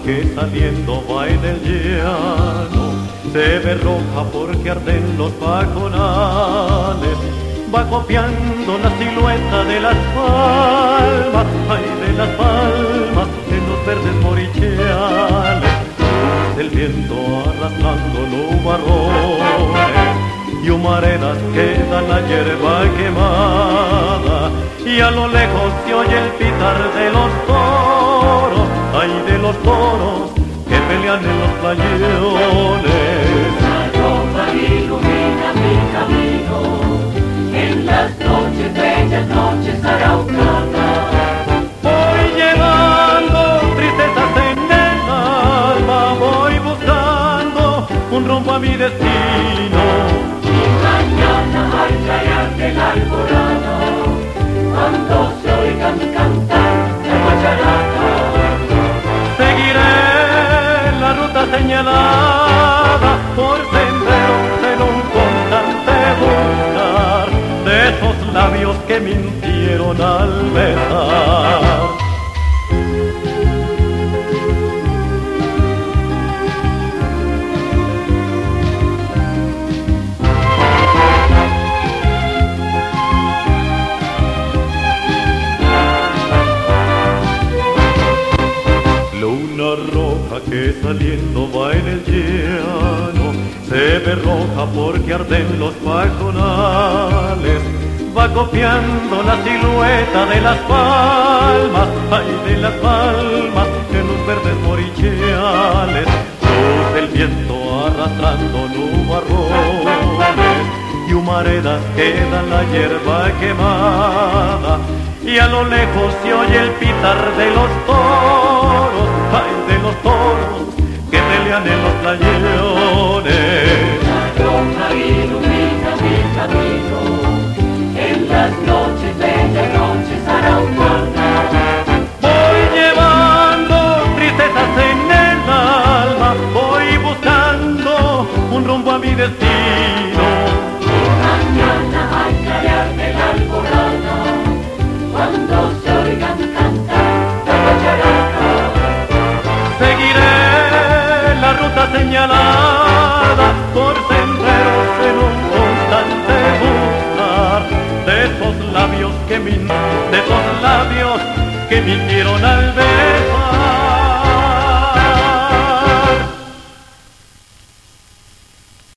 que saliendo va en el llano, se ve roja porque arden los pajonales, va copiando la silueta de las palmas, ay de las palmas en los verdes morichales, del viento arrastrando nubarrones y humaredas que dan la hierba quemada, y a lo lejos se oye el pitar de los toros, ay de los toros que pelean en los playones. La ropa ilumina mi camino en las noches, bellas noches araucanas. Voy llevando tristezas en el alma, voy buscando un rumbo a mi destino. Mañana al rayar de la alborada, cuando se oigan cantar la guacharaca, Seguiré la ruta señalada por senderos en un constante buscar de esos labios que mintieron al besar. Luna roja que saliendo va en el llano, se ve roja porque arden los pajonales, va copiando la silueta de las palmas, ay de las palmas en los verdes morichales, luz del viento arrastrando nubarrones y humaredas que dan la hierba quemada, y a lo lejos se oye el pitar de los toros, ay de los toros que pelean en los playones. la roja ilumina mi camino en las noches, bellas noches araucanas. Voy llevando tristezas en el alma, voy buscando un rumbo a mi destino. Mañana al rayar de la alborada, cuando se oigan cantar la guacharaca, Seguiré la ruta señalada por senderos en un constante buscar de esos labios que mintieron al besar.